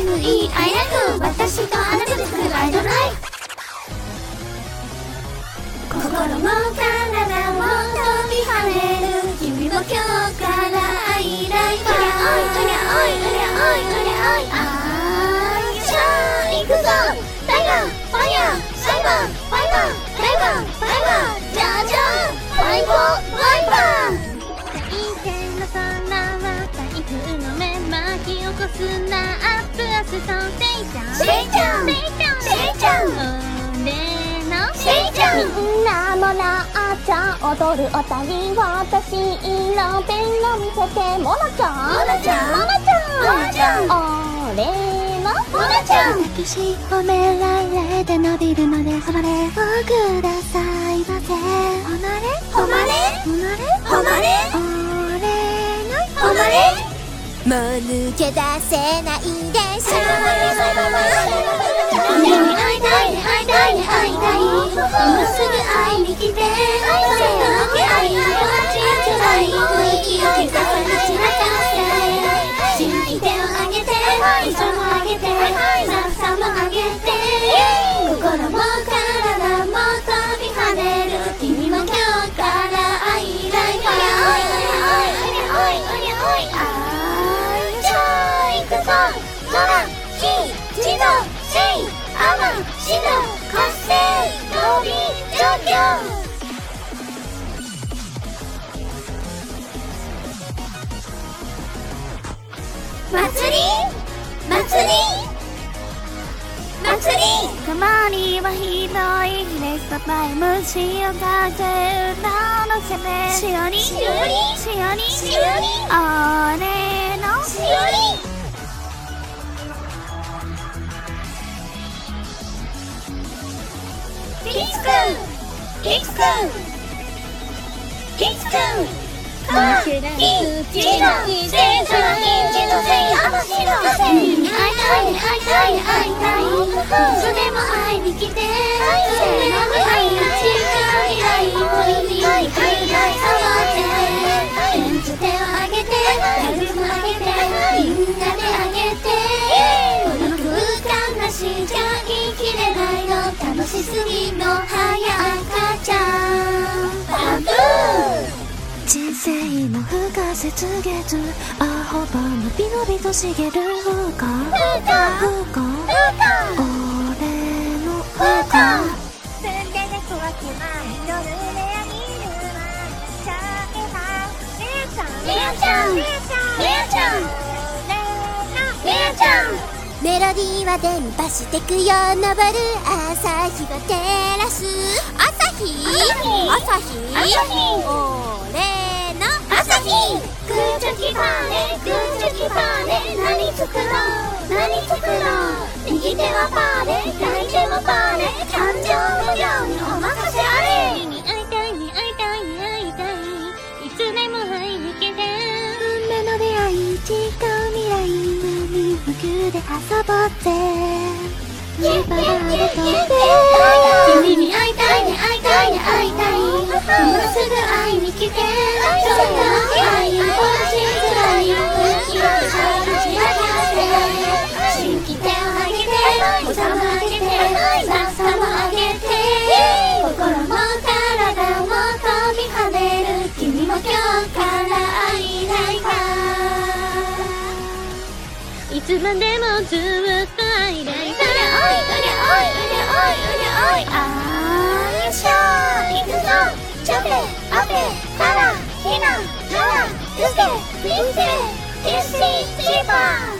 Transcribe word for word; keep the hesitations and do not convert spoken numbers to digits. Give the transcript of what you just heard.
ム E I L 私とあなたで作るアイドルライフ。心も体も飛び跳ねる君も今日からアイライフ。うりゃおいうりゃおいうりゃおいうりゃおいあーしゃーいくぞタイガーファイヤーサイバーファイバーダイバーファイバーじゃじゃーファイボーワイバー。 大天の空は台風の目巻き起こすなアップアストンセイちゃんセイちゃんセイちゃんセイちゃん俺のセイちゃんみんなもなあちゃん踊るおたり私色ペンを見せてモナちゃんモナちゃんモナちゃんモナちゃん俺のモナちゃん抱きしめられて伸びるのでそれをくださいませ。ほなれほまれほなれほまれ俺のほまれもう抜け出せないでしょ。 会いたいね会いたいね会いたい今すぐ会いに来てそれだけ愛を感じつらい空気を小さく散らかして心に手をあげて嘘もあげて落差もあげて心も体も飛び跳ねる君も今日から愛ライフ。おりゃおいおりゃおいおりゃおいおりゃおいあーじゃあ行くぞ空火地蔵せいアマシド活性飛び状況。祭り祭り祭りたまにはひどいレストタイム潮風歌のせてしおりしおりしおりしおり俺のしおりキツくんキツくんキツくんカーキチドセイサラキチドセイアマシドセイ会いたいね会いたいね会いたいいつでも会いに来てそれの愛が近い愛を指を愛い触って演じ手をあげてやるもあげてみんなであげてこの空間なしじゃ生きれないの楽しすぎの早赤ちゃんバブー人生の不可雪月アホバのびのびと茂る風花風花俺の風花住んで猫は気前夜レアにいるわシャエハレアちゃんレアちゃんレアちゃんレアちゃんメロディーは伝播してくよ昇る朝日が照らす朝日朝日朝日俺の朝日グーチョキパーねグーチョキパーね何作ろう何作ろう右手はパーで左手もパーで感情無量にお任せあれ会いたいね会いたいね会いたいいつでも会いに来て運命の出会い違う未来に服で遊ぼうぜイェイイェイイェイイェイ君に会いたいね会いたいね会いたい今すぐ会いに来てそれだけ愛を感じづらい空気を散らして新規手をあげておさもあげてさっさもあげて心も体も飛び跳ねる君も今日から愛ライフいつまでもずっと愛だいうりゃおいうりゃおいうりゃおいうんりゃおいあーしゃーいくぞチョベアベカラヒナハラルセプリンセスティッシーシーパー